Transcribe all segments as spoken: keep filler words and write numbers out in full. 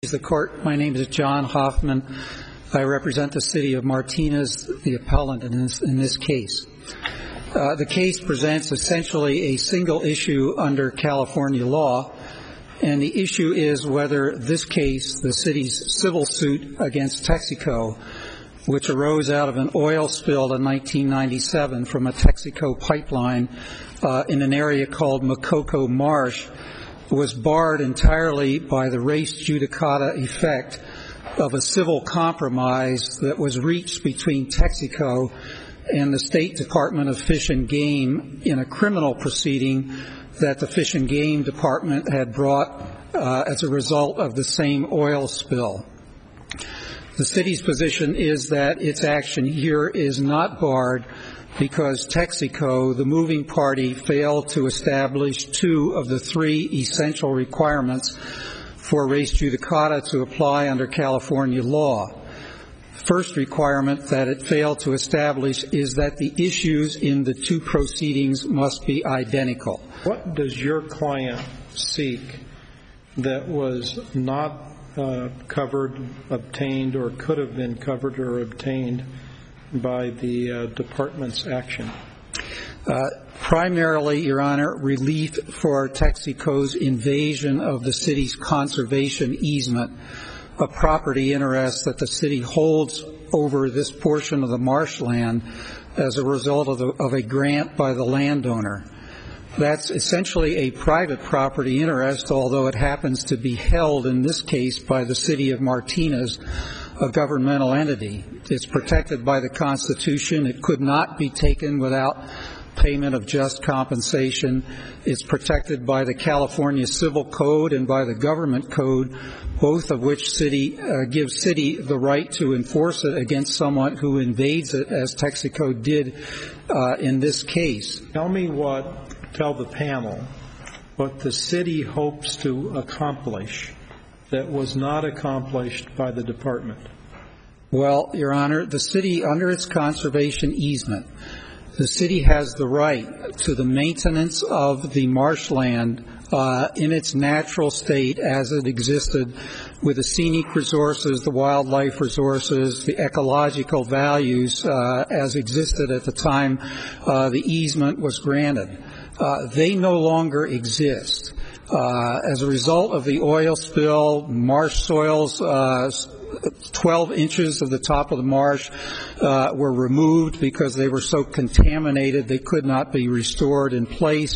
The court. My name is John Hoffman. I represent the city of Martinez, the appellant in this, in this case. Uh, the case presents essentially a single issue under California law, and the issue is whether this case, the city's civil suit against Texaco, which arose out of an oil spill in nineteen ninety-seven from a Texaco pipeline uh, in an area called Makoko Marsh, was barred entirely by the res judicata effect of a civil compromise that was reached between Texaco and the State Department of Fish and Game in a criminal proceeding that the Fish and Game Department had brought uh, as a result of the same oil spill. The city's position is that its action here is not barred because Texaco, the moving party, failed to establish two of the three essential requirements for res judicata to apply under California law. First requirement that it failed to establish is that the issues in the two proceedings must be identical. What does your client seek that was not uh, covered, obtained, or could have been covered or obtained by the uh, department's action? Uh, primarily, Your Honor, relief for Texaco's invasion of the city's conservation easement, a property interest that the city holds over this portion of the marshland as a result of, the, of a grant by the landowner. That's essentially a private property interest, although it happens to be held in this case by the city of Martinez, a governmental entity. It's protected by the Constitution. It could not be taken without payment of just compensation. It's protected by the California Civil Code and by the Government Code, both of which city uh, give city the right to enforce it against someone who invades it, as Texaco did uh, in this case. Tell me what, tell the panel, what the city hopes to accomplish that was not accomplished by the department. Well, Your Honor, the city, under its conservation easement, the city has the right to the maintenance of the marshland uh, in its natural state as it existed, with the scenic resources, the wildlife resources, the ecological values uh, as existed at the time uh, the easement was granted. Uh, they no longer exist. Uh, as a result of the oil spill, marsh soils, uh, twelve inches of the top of the marsh uh, were removed because they were so contaminated they could not be restored in place.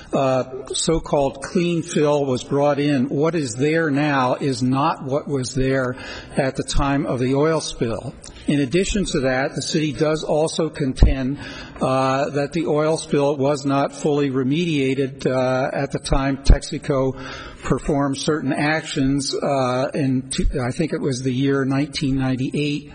Uh, so-called clean fill was brought in. What is there now is not what was there at the time of the oil spill. In addition to that, the city does also contend uh, that the oil spill was not fully remediated uh, at the time Texaco performed certain actions uh, in, I think it was the year nineteen ninety-eight,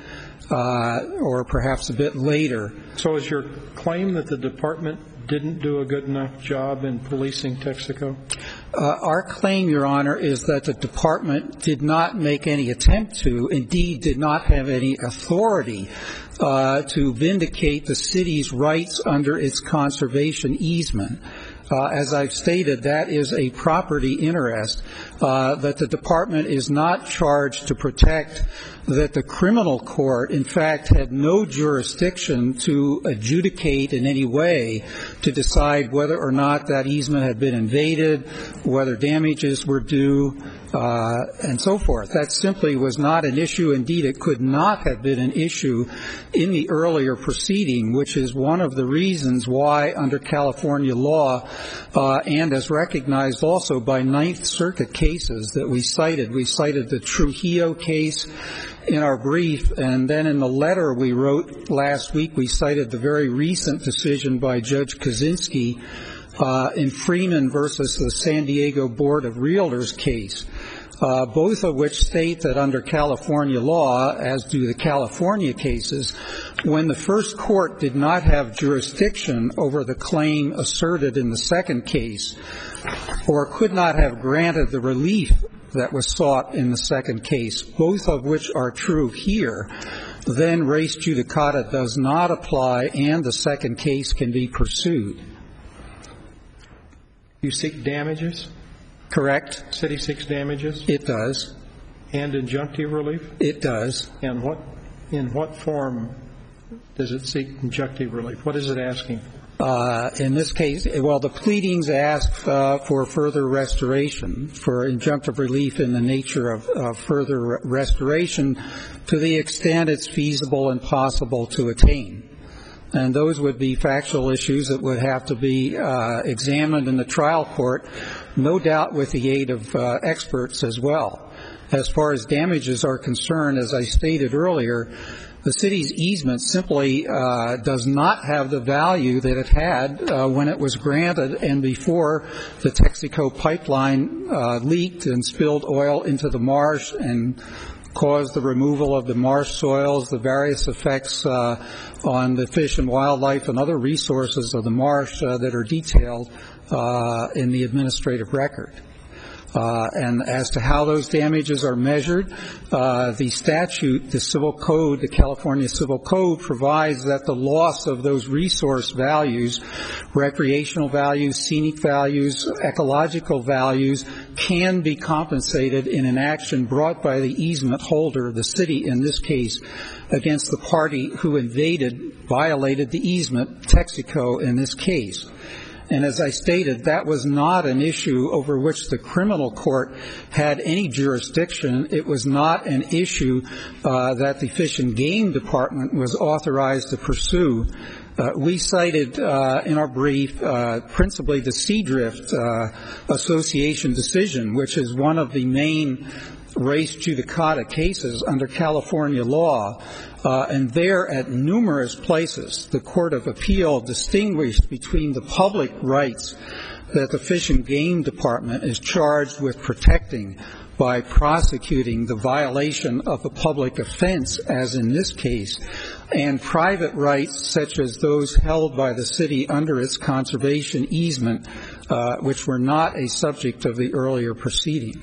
uh, or perhaps a bit later. So is your claim that the department didn't do a good enough job in policing Texaco? Uh, our claim, Your Honor, is that the department did not make any attempt to, indeed did not have any authority uh, to vindicate the city's rights under its conservation easement. Uh, as I've stated, that is a property interest uh, that the department is not charged to protect, that the criminal court, in fact, had no jurisdiction to adjudicate in any way to decide whether or not that easement had been invaded, whether damages were due, uh, and so forth. That simply was not an issue. Indeed, it could not have been an issue in the earlier proceeding, which is one of the reasons why, under California law, uh, and as recognized also by Ninth Circuit cases that we cited, we cited the Trujillo case in our brief, and then in the letter we wrote last week, we cited the very recent decision by Judge Kaczynski uh, in Freeman versus the San Diego Board of Realtors case, uh, both of which state that under California law, as do the California cases, when the first court did not have jurisdiction over the claim asserted in the second case, or could not have granted the relief that was sought in the second case, both of which are true here, then res judicata does not apply and the second case can be pursued. You seek damages? Correct. City seeks damages? It does. and injunctive relief? It does. And what, in what form does it seek injunctive relief? What is it asking for? Uh, in this case, well, the pleadings ask uh, for further restoration, for injunctive relief in the nature of, of further re- restoration to the extent it's feasible and possible to attain. And those would be factual issues that would have to be uh, examined in the trial court, no doubt with the aid of uh, experts as well. As far as damages are concerned, as I stated earlier, the city's easement simply uh, does not have the value that it had uh, when it was granted and before the Texaco pipeline uh, leaked and spilled oil into the marsh and caused the removal of the marsh soils, the various effects uh, on the fish and wildlife and other resources of the marsh uh, that are detailed uh, in the administrative record. Uh, and as to how those damages are measured, uh, the statute, the Civil Code, the California Civil Code provides that the loss of those resource values, recreational values, scenic values, ecological values, can be compensated in an action brought by the easement holder, the city in this case, against the party who invaded, violated the easement, Texaco in this case. And as I stated, that was not an issue over which the criminal court had any jurisdiction. It was not an issue uh, that the Fish and Game Department was authorized to pursue. Uh, we cited uh, in our brief uh, principally the Seadrift uh, Association decision, which is one of the main res judicata cases under California law. Uh, and there, at numerous places, the Court of Appeal distinguished between the public rights that the Fish and Game Department is charged with protecting by prosecuting the violation of a public offense, as in this case, and private rights such as those held by the city under its conservation easement, uh, which were not a subject of the earlier proceeding.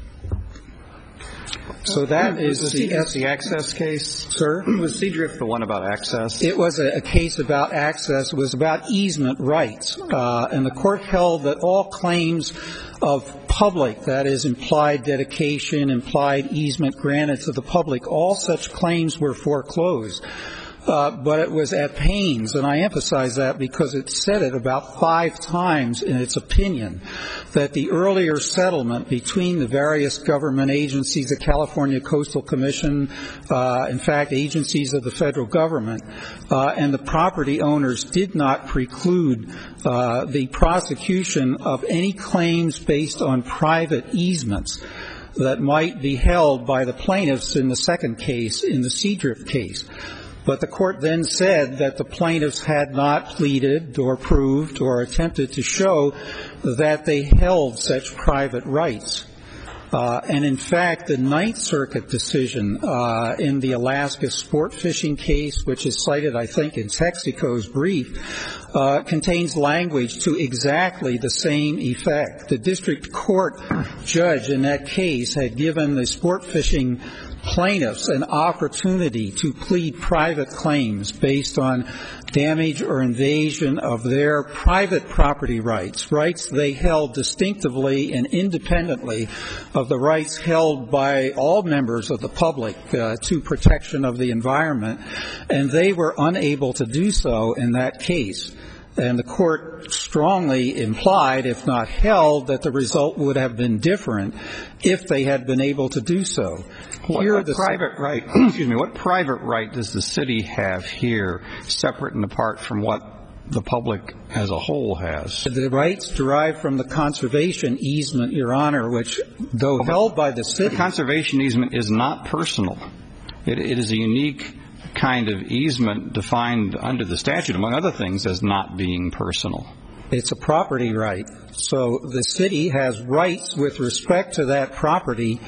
So that is was the, the access case, sir. Was Seadrift the one about access? It was a, a case about access. It was about easement rights, uh, and the court held that all claims of public, that is, implied dedication, implied easement granted to the public, all such claims were foreclosed. Uh, but it was at pains, and I emphasize that because it said it about five times in its opinion, that the earlier settlement between the various government agencies, the California Coastal Commission, uh, in fact, agencies of the federal government, uh, and the property owners did not preclude uh, the prosecution of any claims based on private easements that might be held by the plaintiffs in the second case, in the Seadrift case. But the court then said that the plaintiffs had not pleaded or proved or attempted to show that they held such private rights. Uh, and in fact, the Ninth Circuit decision uh, in the Alaska sport fishing case, which is cited, I think, in Texaco's brief, uh, contains language to exactly the same effect. The district court judge in that case had given the sport fishing plaintiffs an opportunity to plead private claims based on damage or invasion of their private property rights, rights they held distinctively and independently of the rights held by all members of the public uh, to protection of the environment, and they were unable to do so in that case. And the court strongly implied, if not held, that the result would have been different if they had been able to do so. What, what private right? Excuse me. What private right does the city have here, separate and apart from what the public as a whole has? The rights derived from the conservation easement, Your Honor, which, though held by the city, the conservation easement is not personal. It, it is a unique kind of easement defined under the statute, among other things, as not being personal. It's a property right. So the city has rights with respect to that property,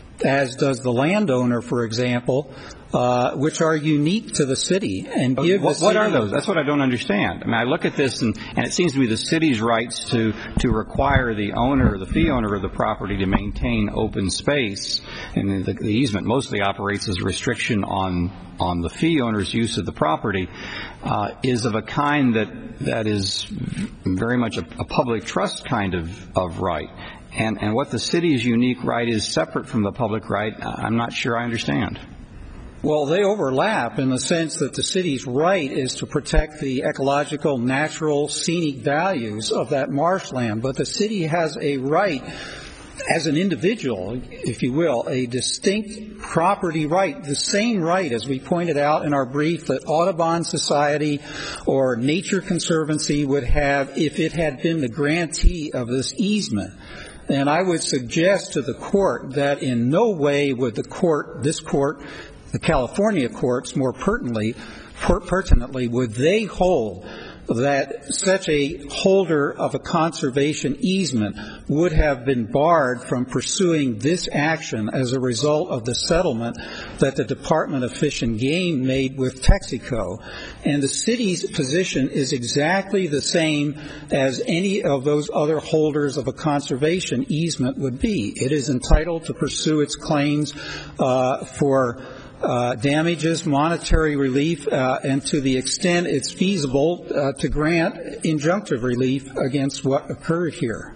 as does the landowner, for example, uh, which are unique to the city. And give what, the city what are those? That's what I don't understand. I mean, I look at this, and, and it seems to me the city's rights to, to require the owner, the fee owner of the property, to maintain open space, and the, the easement mostly operates as a restriction on on the fee owner's use of the property, uh, is of a kind that that is very much a, a public trust kind of, of right. and, and what the city's unique right is separate from the public right, I'm not sure I understand. Well, they overlap in the sense that the city's right is to protect the ecological, natural, scenic values of that marshland, but the city has a right as an individual, if you will, a distinct property right, the same right, as we pointed out in our brief, that Audubon Society or Nature Conservancy would have if it had been the grantee of this easement. And I would suggest to the court that in no way would the court, this court, the California courts, more pertinently, per- pertinently, would they hold that such a holder of a conservation easement would have been barred from pursuing this action as a result of the settlement that the Department of Fish and Game made with Texaco. And the city's position is exactly the same as any of those other holders of a conservation easement would be. It is entitled to pursue its claims uh, for Uh, damages, monetary relief, uh, and to the extent it's feasible uh, to grant injunctive relief against what occurred here.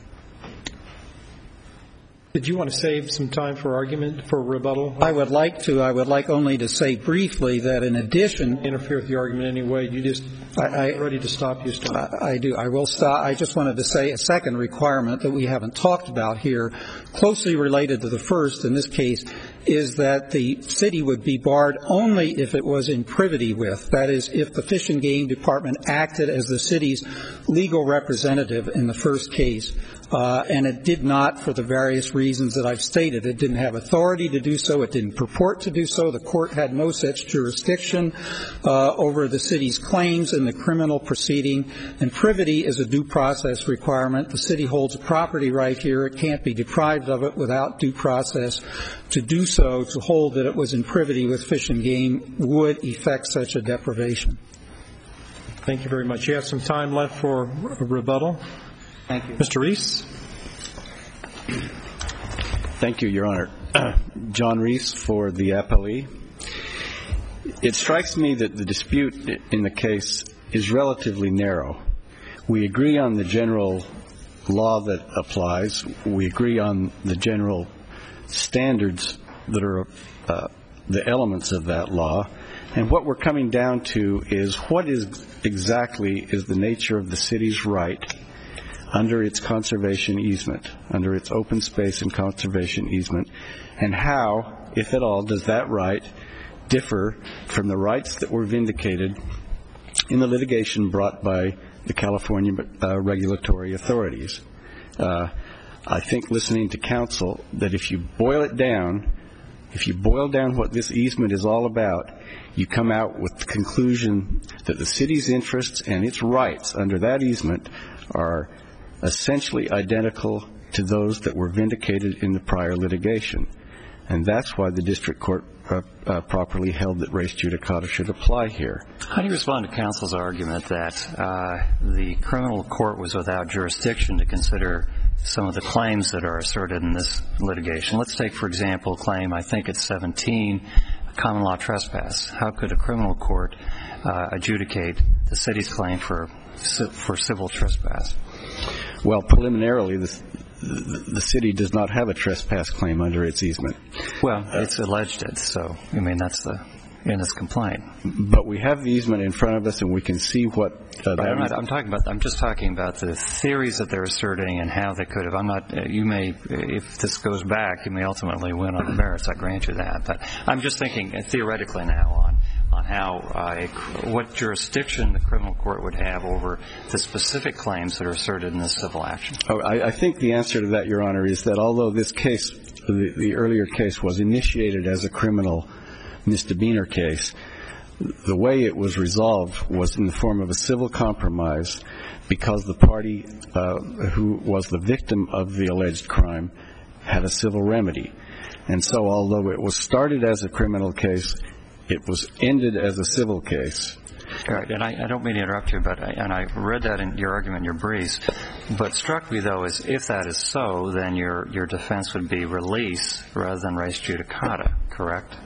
Did you want to save some time for argument, for rebuttal? I would like to. I would like only to say briefly that in addition... Interfere with the argument anyway. You just... I, I, ready to stop, you stop. I, I do. I will stop. I just wanted to say a second requirement that we haven't talked about here, closely related to the first in this case, is that the city would be barred only if it was in privity with. That is, if the Fish and Game Department acted as the city's legal representative in the first case. Uh, and it did not for the various reasons that I've stated. It didn't have authority to do so. It didn't purport to do so. The court had no such jurisdiction uh, over the city's claims in the criminal proceeding. And privity is a due process requirement. The city holds a property right here. It can't be deprived of it without due process. To do so, to hold that it was in privity with Fish and Game, would effect such a deprivation. Thank you very much. You have some time left for a rebuttal. Thank you. Mister Reese. Thank you, Your Honor. John Reese for the appellee. It strikes me that the dispute in the case is relatively narrow. We agree on the general law that applies. We agree on the general standards that are uh, the elements of that law. And what we're coming down to is what is exactly is the nature of the city's right under its conservation easement, under its open space and conservation easement, and how, if at all, does that right differ from the rights that were vindicated in the litigation brought by the California uh, regulatory authorities. Uh, I think listening to counsel that if you boil it down, if you boil down what this easement is all about, you come out with the conclusion that the city's interests and its rights under that easement are essentially identical to those that were vindicated in the prior litigation. And that's why the district court uh, uh, properly held that res judicata should apply here. How do you respond to counsel's argument that uh, the criminal court was without jurisdiction to consider some of the claims that are asserted in this litigation? Let's take, for example, claim, I think it's seventeen, common law trespass. How could a criminal court uh, adjudicate the city's claim for for civil trespass? Well, preliminarily, the, the, the city does not have a trespass claim under its easement. Well, it's alleged it, so, I mean, that's the, in its complaint. But we have the easement in front of us, and we can see what... Uh, I'm, not, I'm talking about, I'm just talking about the theories that they're asserting and how they could have. I'm not, you may, if this goes back, you may ultimately win on the merits, I grant you that. But I'm just thinking theoretically now on on how, uh, what jurisdiction the criminal court would have over the specific claims that are asserted in this civil action. Oh, I, I think the answer to that, Your Honor, is that although this case, the, the earlier case, was initiated as a criminal misdemeanor case, the way it was resolved was in the form of a civil compromise because the party uh, who was the victim of the alleged crime had a civil remedy. And so although it was started as a criminal case, it was ended as a civil case. All right, and I, I don't mean to interrupt you, but I, and I read that in your argument in your briefs, but struck me, though, is if that is so, then your, your defense would be release rather than res judicata, correct?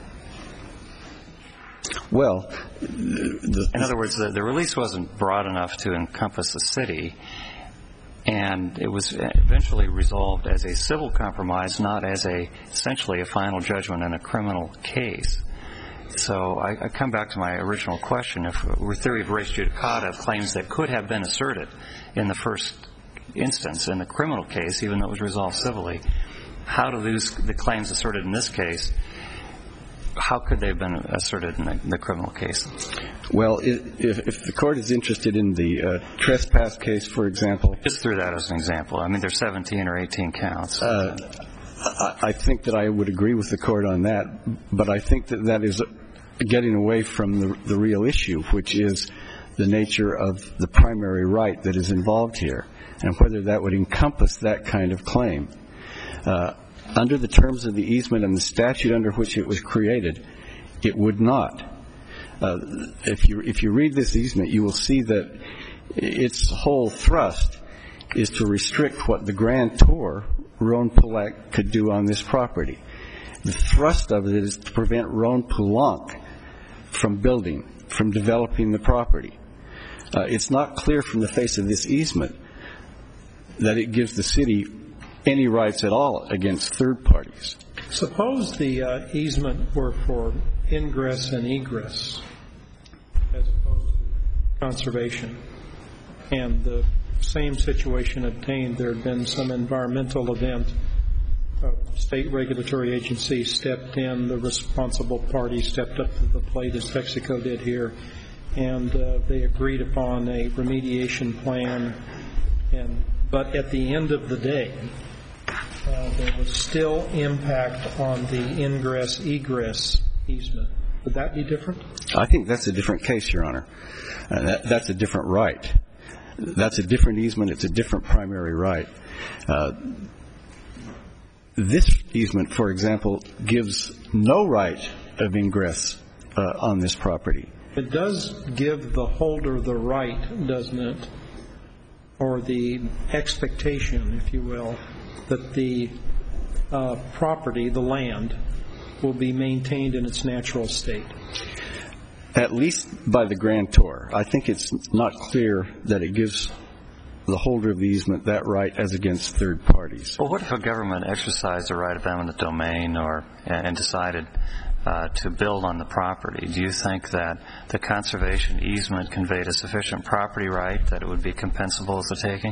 Well, the, in other words, the, the release wasn't broad enough to encompass the city, And it was eventually resolved as a civil compromise, not as a essentially a final judgment in a criminal case. So I, I come back to my original question. If we're theory of res judicata, claims that could have been asserted in the first instance in the criminal case, even though it was resolved civilly, how do these, the claims asserted in this case, how could they have been asserted in the, the criminal case? Well, if, if the court is interested in the uh, trespass case, for example. Just threw that as an example. I mean, there's seventeen or eighteen counts. Uh, I, I think that I would agree with the court on that, but I think that that is getting away from the, the real issue, which is the nature of the primary right that is involved here, and whether that would encompass that kind of claim. Uh, under the terms of the easement and the statute under which it was created, it would not. Uh, if you if you read this easement, you will see that its whole thrust is to restrict what the grantor, Roan Pulak, could do on this property. The thrust of it is to prevent Roan Pulak from building, from developing the property. Uh, it's not clear from the face of this easement that it gives the city any rights at all against third parties. Suppose the uh, easement were for ingress and egress as opposed to conservation, and the same situation obtained. There had been some environmental event, a state regulatory agency stepped in, the responsible party stepped up to the plate, as Texaco did here, and uh, they agreed upon a remediation plan, and but at the end of the day, Uh, there was still impact on the ingress-egress easement. Would that be different? I think that's a different case, Your Honor. Uh, that, that's a different right. That's a different easement. It's a different primary right. Uh, this easement, for example, gives no right of ingress uh, on this property. It does give the holder the right, doesn't it, or the expectation, if you will, that the uh, property, the land, will be maintained in its natural state. At least by the grantor. I think it's not clear that it gives the holder of the easement that right as against third parties. Well, what if a government exercised the right of eminent domain or and decided uh, to build on the property? Do you think that the conservation easement conveyed a sufficient property right that it would be compensable as a taking?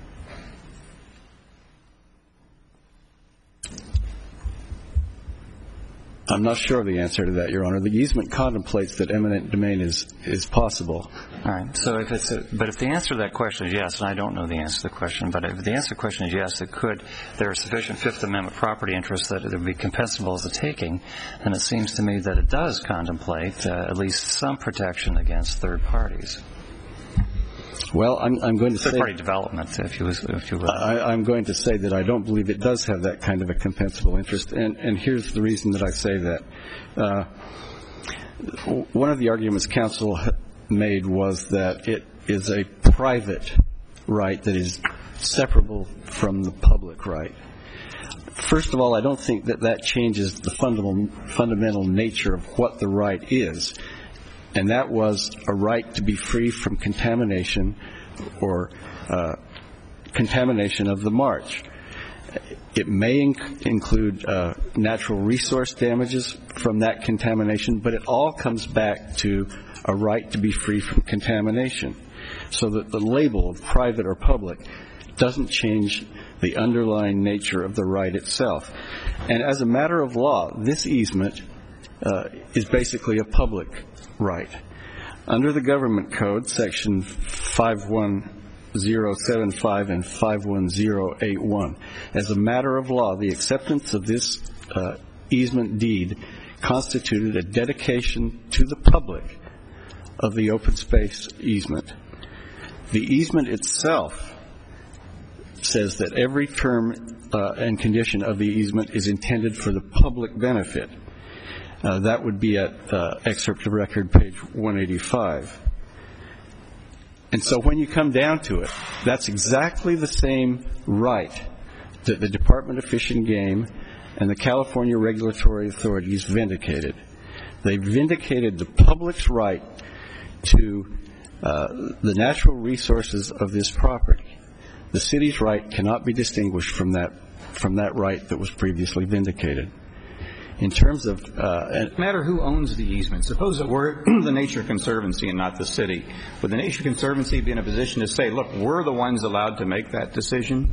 I'm not sure of the answer to that, Your Honor. The easement contemplates that eminent domain is, is possible. All right. So if it's a, but if the answer to that question is yes, and I don't know the answer to the question, but if the answer to the question is yes, it could, there are sufficient Fifth Amendment property interests that it would be compensable as a taking, then it seems to me that it does contemplate uh, at least some protection against third parties. Well, I'm, I'm going to third say... Third-party development, if you, if you will. I, I'm going to say that I don't believe it does have that kind of a compensable interest, and, and here's the reason that I say that. Uh, one of the arguments counsel made was that it is a private right that is separable from the public right. First of all, I don't think that that changes the fundamental, fundamental nature of what the right is. And that was a right to be free from contamination or uh, contamination of the marsh. It may inc- include uh, natural resource damages from that contamination, but it all comes back to a right to be free from contamination. So that the label of private or public doesn't change the underlying nature of the right itself. And as a matter of law, this easement uh, is basically a public right. Under the Government Code, Section five one zero seven five and five one zero eight one, as a matter of law, the acceptance of this uh, easement deed constituted a dedication to the public of the open space easement. The easement itself says that every term uh, and condition of the easement is intended for the public benefit. Uh, that would be at uh, excerpt of record page one eighty-five. And so when you come down to it, that's exactly the same right that the Department of Fish and Game and the California regulatory authorities vindicated. They vindicated the public's right to uh, the natural resources of this property. The city's right cannot be distinguished from that from that right that was previously vindicated. In terms of... Uh, no matter who owns the easement, suppose it were the Nature Conservancy and not the city. Would the Nature Conservancy be in a position to say, look, we're the ones allowed to make that decision?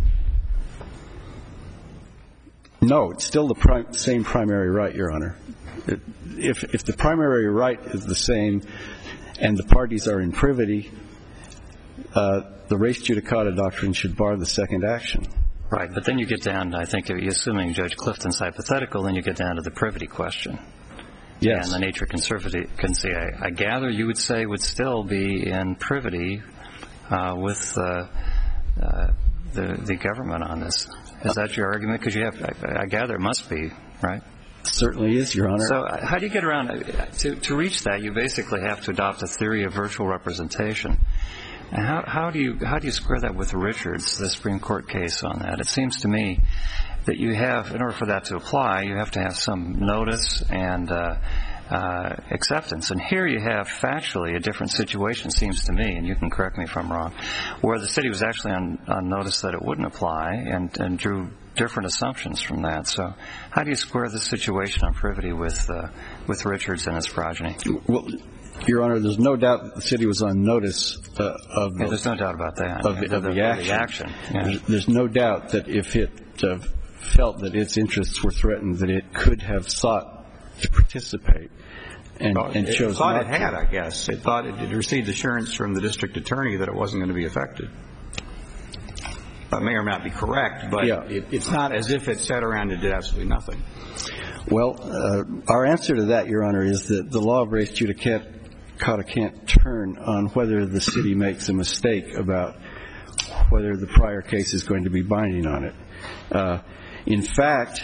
No, it's still the prim- same primary right, Your Honor. It, if, if the primary right is the same and the parties are in privity, uh, the res judicata doctrine should bar the second action. Right, but then you get down, I think, assuming Judge Clifton's hypothetical, then you get down to the privity question. Yes. And the Nature Conservancy, I, I gather you would say, would still be in privity uh, with uh, uh, the, the government on this. Is that your argument? Because you have, I, I gather it must be, right? Certainly is, Your Honor. So how do you get around, to, to reach that, you basically have to adopt a theory of virtual representation. And how, how do you how do you square that with Richards, the Supreme Court case on that? It seems to me that you have, in order for that to apply, you have to have some notice and uh, uh, acceptance. And here you have factually a different situation, seems to me, and you can correct me if I'm wrong, where the city was actually on, on notice that it wouldn't apply and, and drew different assumptions from that. So how do you square this situation on privity with uh, with Richards and his progeny? Well, Your Honor, there's no doubt that the city was on notice uh, of the, yeah, there's no doubt about that. Of the, yeah, of the, the action. The action. Yeah. There's, there's no doubt that if it uh, felt that its interests were threatened, that it could have sought to participate and, well, and it chose thought not it had, to. I guess. It thought it had received assurance from the district attorney that it wasn't going to be affected. That may or may not be correct, but yeah. it, it's not as if it sat around and did absolutely nothing. Well, uh, our answer to that, Your Honor, is that the law of res judicata can't turn on whether the city makes a mistake about whether the prior case is going to be binding on it. Uh, in fact,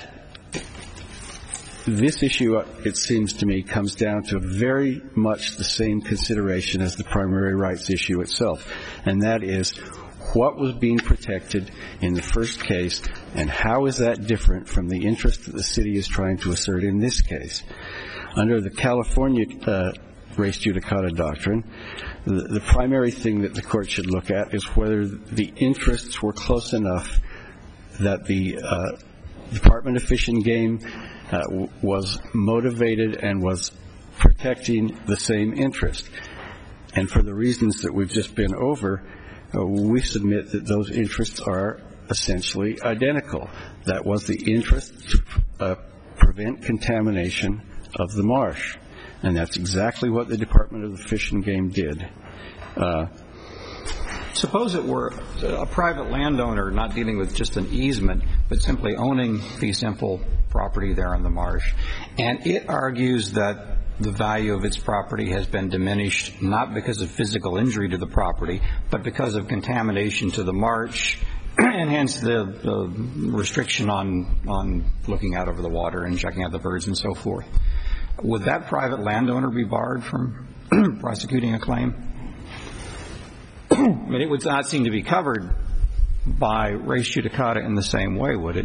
this issue, it seems to me, comes down to very much the same consideration as the primary rights issue itself, and that is what was being protected in the first case, and how is that different from the interest that the city is trying to assert in this case. Under the California uh, res judicata doctrine, the, the primary thing that the court should look at is whether the interests were close enough that the uh, Department of Fish and Game uh, w- was motivated and was protecting the same interest. And for the reasons that we've just been over, uh, we submit that those interests are essentially identical. That was the interest to uh, prevent contamination of the marsh. And that's exactly what the Department of the Fish and Game did. Uh, Suppose it were a private landowner not dealing with just an easement, but simply owning fee simple property there on the marsh. And it argues that the value of its property has been diminished not because of physical injury to the property, but because of contamination to the marsh, and hence the, the restriction on, on looking out over the water and checking out the birds and so forth. Would that private landowner be barred from prosecuting a claim? I mean, it would not seem to be covered by res judicata in the same way, would it?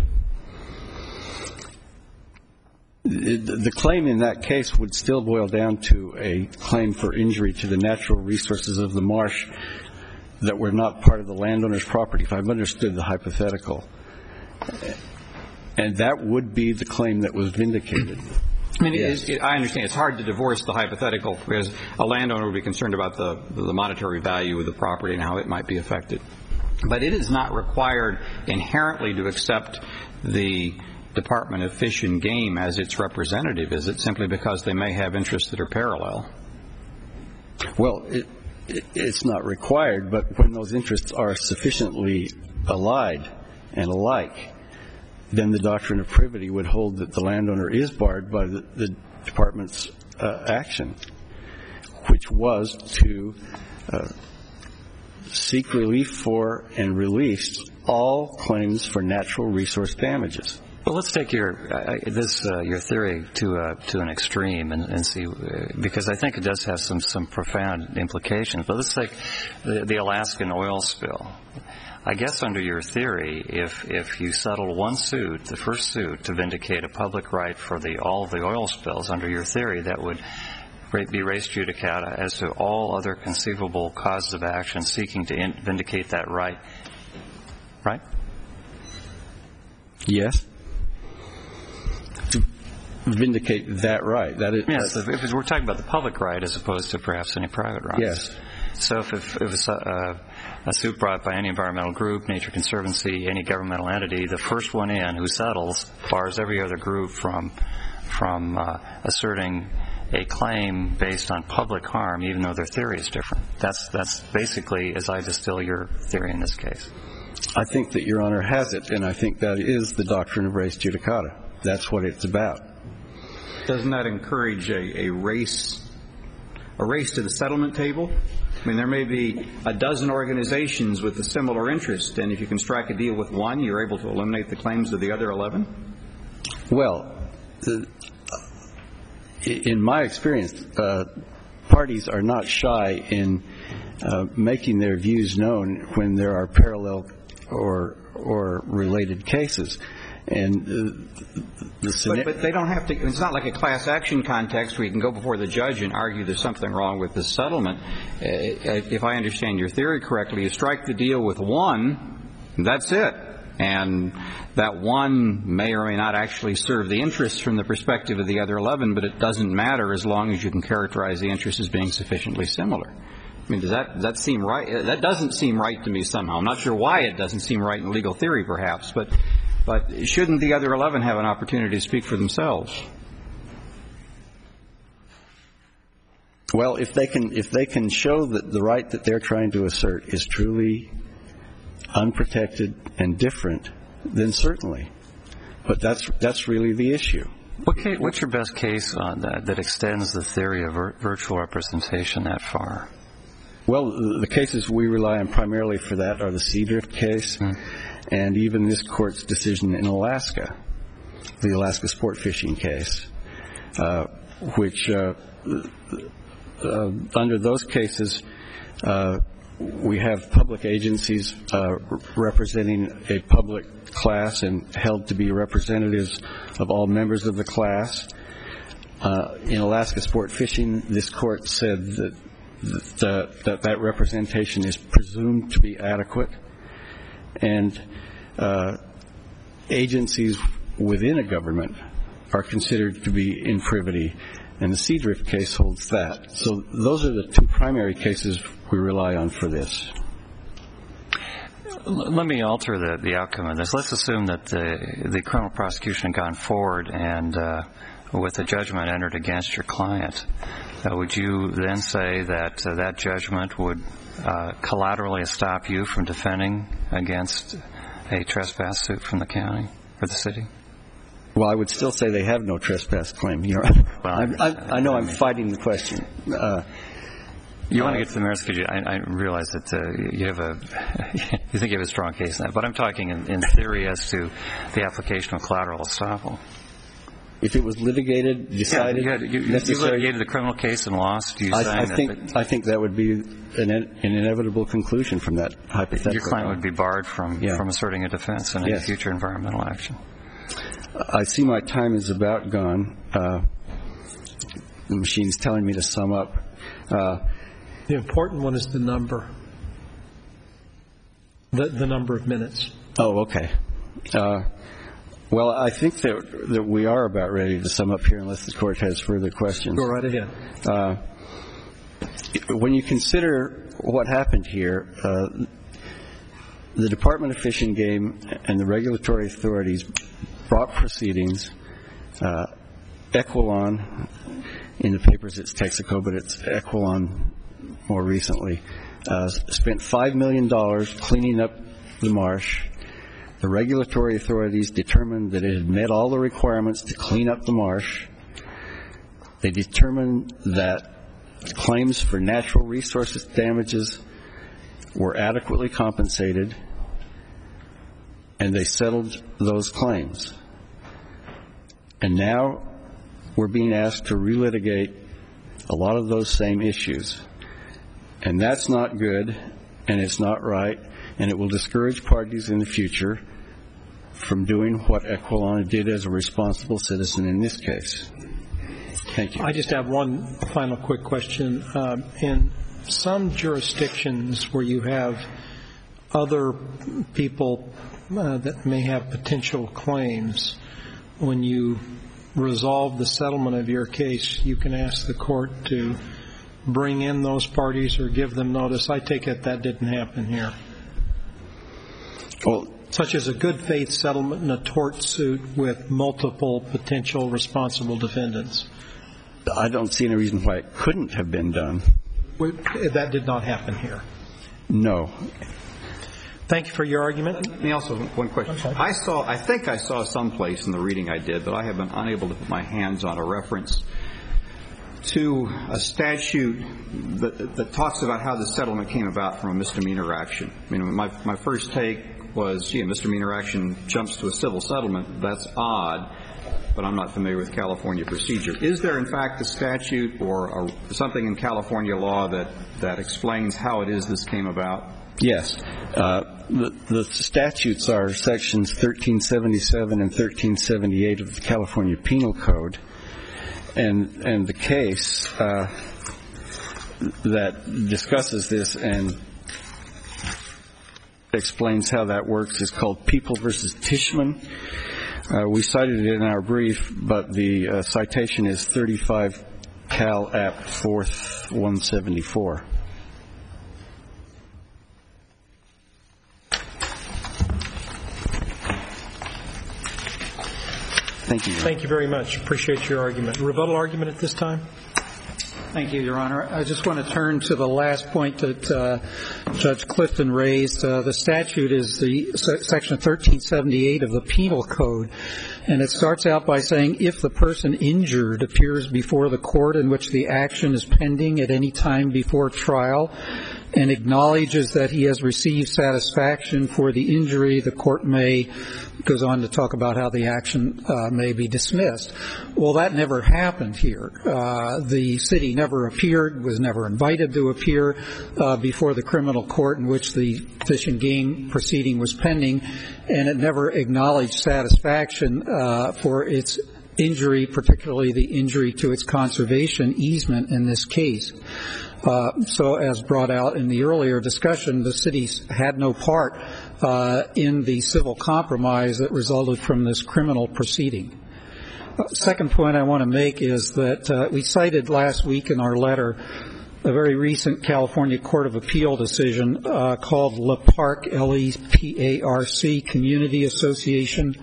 The claim in that case would still boil down to a claim for injury to the natural resources of the marsh that were not part of the landowner's property, if I've understood the hypothetical. And that would be the claim that was vindicated. I mean, yes. it is, I understand it's hard to divorce the hypothetical because a landowner would be concerned about the, the monetary value of the property and how it might be affected. But it is not required inherently to accept the Department of Fish and Game as its representative, is it? Simply because they may have interests that are parallel. Well, it, it, it's not required, but when those interests are sufficiently allied and alike, then the doctrine of privity would hold that the landowner is barred by the, the department's uh, action, which was to uh, seek relief for and release all claims for natural resource damages. Well, let's take your uh, this uh, your theory to uh, to an extreme and, and see, uh, because I think it does have some some profound implications. But let's take the, the Alaskan oil spill. I guess under your theory, if if you settle one suit, the first suit, to vindicate a public right for the all of the oil spills, under your theory, that would be res judicata as to all other conceivable causes of action seeking to in, vindicate that right right? Yes. To vindicate that right. That is, yes, if, if we're talking about the public right as opposed to perhaps any private rights. Yes. So if, if, if it's a, a suit brought by any environmental group, Nature Conservancy, any governmental entity, the first one in who settles bars every other group from from uh, asserting a claim based on public harm, even though their theory is different. That's that's basically, as I distill your theory in this case. I think that Your Honor has it, and I think that is the doctrine of res judicata. That's what it's about. Doesn't that encourage a, a race, a race to the settlement table? I mean, there may be a dozen organizations with a similar interest, and if you can strike a deal with one, you're able to eliminate the claims of the other eleven? Well, uh, in my experience, uh, parties are not shy in uh, making their views known when there are parallel or or related cases. And uh, the but, but they don't have to. It's not like a class action context where you can go before the judge and argue there's something wrong with the settlement. Uh, if I understand your theory correctly, you strike the deal with one, that's it. And that one may or may not actually serve the interests from the perspective of the other eleven, but it doesn't matter as long as you can characterize the interests as being sufficiently similar. I mean, does that, does that seem right? That doesn't seem right to me somehow. I'm not sure why it doesn't seem right in legal theory, perhaps, but but shouldn't the other eleven have an opportunity to speak for themselves? Well, if they can if they can show that the right that they're trying to assert is truly unprotected and different, then certainly. But that's that's really the issue. What case, what's your best case on that that extends the theory of vir- virtual representation that far? Well, the, the cases we rely on primarily for that are the Seadrift case, mm. and even this court's decision in Alaska, the Alaska sport fishing case, uh, which uh, uh, under those cases, uh, we have public agencies uh, representing a public class and held to be representatives of all members of the class. Uh, in Alaska sport fishing, this court said that that, that that representation is presumed to be adequate, and uh, agencies within a government are considered to be in privity, and the Seadrift case holds that. So those are the two primary cases we rely on for this. Let me alter the, the outcome of this. Let's assume that the, the criminal prosecution had gone forward and uh, with a judgment entered against your client. Uh, would you then say that uh, that judgment would uh, collaterally stop you from defending against a trespass suit from the county or the city? Well, I would still say they have no trespass claim. You know, well, I, I, I know I'm fighting the question. Uh, You want to get to the merits because I, I realize that uh, you have a you think you have a strong case in that, but I'm talking in, in theory as to the application of collateral estoppel. If it was litigated, decided, yeah, you, had, you, you litigated the criminal case and lost. You I, I that think the, I think that would be an, an inevitable conclusion from that hypothetical. Your client would be barred from yeah. from asserting a defense in any yes. future environmental action. I see my time is about gone. Uh, the machine's telling me to sum up. Uh, The important one is the number, the, the number of minutes. Oh, okay. Uh, well, I think that that we are about ready to sum up here, unless the court has further questions. Go right ahead. Uh, when you consider what happened here, uh, the Department of Fish and Game and the regulatory authorities brought proceedings. Uh, Equilon, in the papers it's Texaco, but it's Equilon more recently, uh, spent five million dollars cleaning up the marsh. The regulatory authorities determined that it had met all the requirements to clean up the marsh. They determined that claims for natural resources damages were adequately compensated, and they settled those claims. And now we're being asked to relitigate a lot of those same issues. And that's not good, and it's not right, and it will discourage parties in the future from doing what Equilon did as a responsible citizen in this case. Thank you. I just have one final quick question. Uh, in some jurisdictions where you have other people uh, that may have potential claims, when you resolve the settlement of your case, you can ask the court to bring in those parties or give them notice. I take it that didn't happen here. Well, such as a good faith settlement in a tort suit with multiple potential responsible defendants. I don't see any reason why it couldn't have been done. That did not happen here. No. Thank you for your argument. Let me also one question. I saw, I think I saw someplace in the reading I did, but I have been unable to put my hands on a reference to a statute that, that talks about how the settlement came about from a misdemeanor action. I mean, my my first take was, yeah, misdemeanor action jumps to a civil settlement. That's odd, but I'm not familiar with California procedure. Is there, in fact, a statute or a, something in California law that, that explains how it is this came about? Yes. Uh, the, the statutes are sections thirteen seventy-seven and thirteen seventy-eight of the California Penal Code. And, and the case uh, that discusses this and explains how that works is called People versus Tishman. Uh, we cited it in our brief, but the uh, citation is thirty-five Cal App fourth one seventy-four. Thank you. Thank you very much. Appreciate your argument. Rebuttal argument at this time? Thank you, Your Honor. I just want to turn to the last point that uh, Judge Clifton raised. Uh, the statute is the section thirteen seventy-eight of the Penal Code, and it starts out by saying if the person injured appears before the court in which the action is pending at any time before trial and acknowledges that he has received satisfaction for the injury, the court may, goes on to talk about how the action uh, may be dismissed. Well, that never happened here. Uh, the city never appeared, was never invited to appear uh, before the criminal court in which the Fish and Game proceeding was pending, and it never acknowledged satisfaction uh, for its injury, particularly the injury to its conservation easement in this case. Uh, so as brought out in the earlier discussion, the city had no part uh, in the civil compromise that resulted from this criminal proceeding. Uh, second point I want to make is that uh, we cited last week in our letter a very recent California Court of Appeal decision uh, called LeParc, L E P A R C, Community Association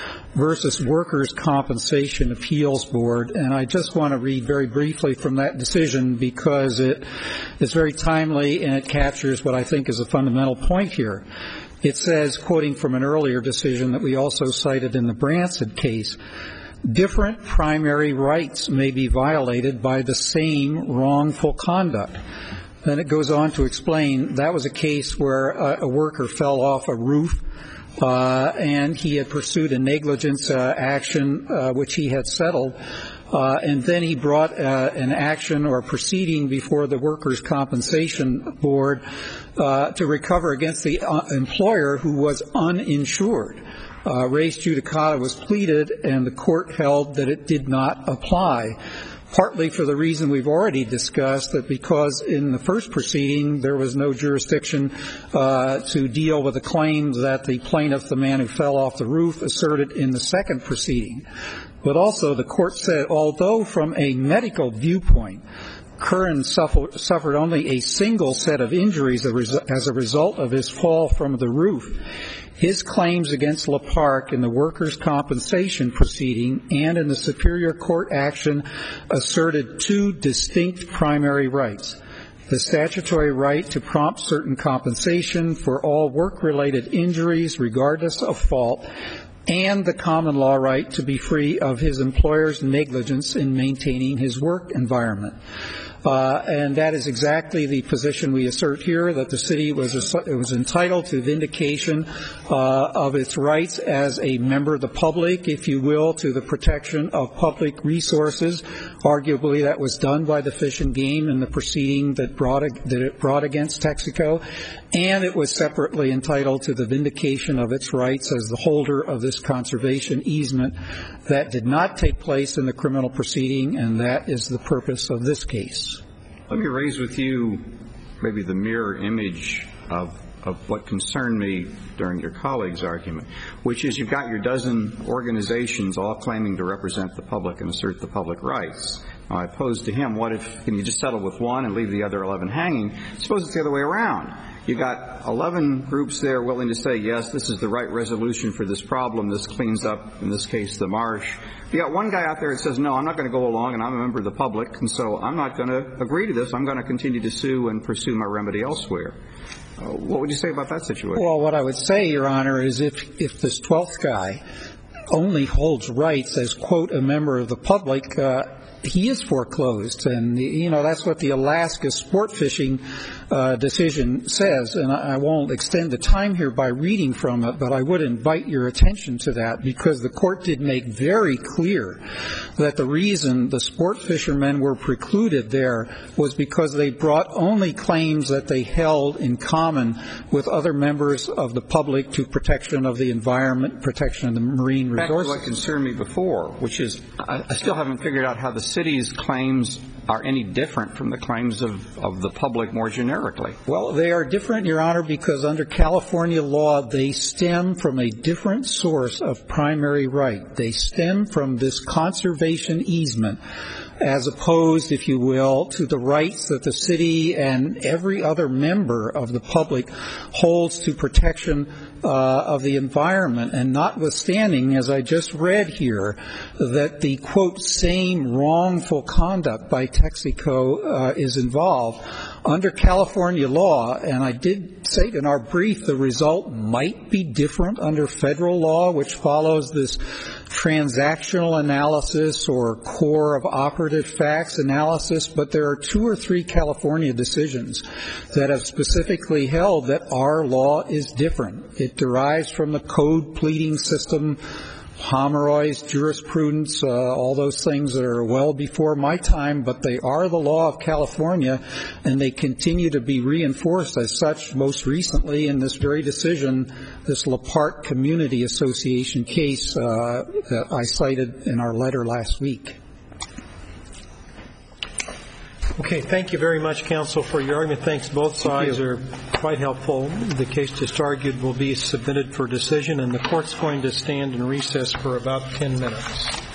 versus Workers' Compensation Appeals Board. And I just want to read very briefly from that decision because it is very timely and it captures what I think is a fundamental point here. It says, quoting from an earlier decision that we also cited in the Branson case, different primary rights may be violated by the same wrongful conduct. Then it goes on to explain that was a case where a, a worker fell off a roof Uh, and he had pursued a negligence uh, action uh, which he had settled, uh, and then he brought uh, an action or proceeding before the Workers' Compensation Board uh, to recover against the uh, employer who was uninsured. Uh, res judicata was pleaded, and the court held that it did not apply, partly for the reason we've already discussed, that because in the first proceeding there was no jurisdiction uh, to deal with the claims that the plaintiff, the man who fell off the roof, asserted in the second proceeding. But also the court said, although from a medical viewpoint, Curran suffer, suffered only a single set of injuries as a result of his fall from the roof, his claims against LeParc in the workers' compensation proceeding and in the Superior Court action asserted two distinct primary rights: the statutory right to prompt certain compensation for all work-related injuries regardless of fault, and the common law right to be free of his employer's negligence in maintaining his work environment. Uh, and that is exactly the position we assert here, that the city was it was entitled to vindication uh, of its rights as a member of the public, if you will, to the protection of public resources. Arguably, that was done by the Fish and Game in the proceeding that brought that it brought against Texaco, and it was separately entitled to the vindication of its rights as the holder of this conservation easement. That did not take place in the criminal proceeding, and that is the purpose of this case. Let me raise with you maybe the mirror image of of what concerned me during your colleague's argument, which is you've got your dozen organizations all claiming to represent the public and assert the public rights. Now, I posed to him, what if, can you just settle with one and leave the other eleven hanging? Suppose it's the other way around. You've got eleven groups there willing to say, yes, this is the right resolution for this problem. This cleans up, in this case, the marsh. You got one guy out there that says, no, I'm not going to go along, and I'm a member of the public, and so I'm not going to agree to this. I'm going to continue to sue and pursue my remedy elsewhere. Uh, what would you say about that situation? Well, what I would say, Your Honor, is if, if this twelfth guy only holds rights as, quote, a member of the public, uh, he is foreclosed. And, you know, that's what the Alaska sport fishing uh, decision says. And I, I won't extend the time here by reading from it, but I would invite your attention to that, because the court did make very clear that the reason the sport fishermen were precluded there was because they brought only claims that they held in common with other members of the public to protection of the environment, protection of the marine resources. Back to what concerned me before, which is I, I still haven't figured out how the city's claims are any different from the claims of, of the public more generically. Well, they are different, Your Honor, because under California law, they stem from a different source of primary right. They stem from this conservation easement, as opposed, if you will, to the rights that the city and every other member of the public holds to protection uh, of the environment. And notwithstanding, as I just read here, that the, quote, same wrongful conduct by Texaco uh, is involved, under California law, and I did say in our brief the result might be different under federal law, which follows this transactional analysis or core of operative facts analysis, but there are two or three California decisions that have specifically held that our law is different. It derives from the code pleading system, Pomeroy's jurisprudence, uh, all those things that are well before my time, but they are the law of California, and they continue to be reinforced as such, most recently in this very decision, this LaParte Community Association case uh, that I cited in our letter last week. Okay, thank you very much, counsel, for your argument. Thanks. Both sides are quite helpful. The case just argued will be submitted for decision, and the court's going to stand in recess for about ten minutes.